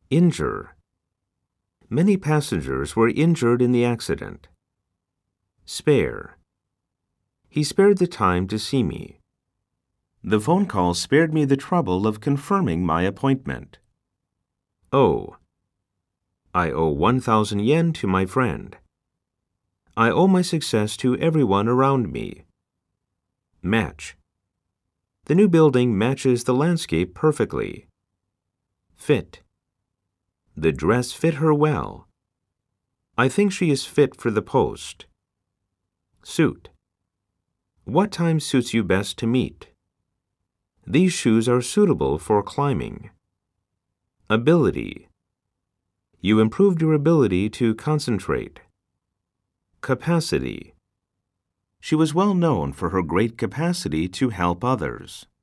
Injure. Many passengers were injured in the accident. Spare. He spared the time to see me. The phone call spared me the trouble of confirming my appointment. Owe. I owe 1,000 yen to my friend. I owe my success to everyone around me. Match. The new building matches the landscape perfectly. Fit. The dress fit her well. I think she is fit for the post. Suit. What time suits you best to meet? These shoes are suitable for climbing. Ability. You improved your ability to concentrate. Capacity. She was well known for her great capacity to help others.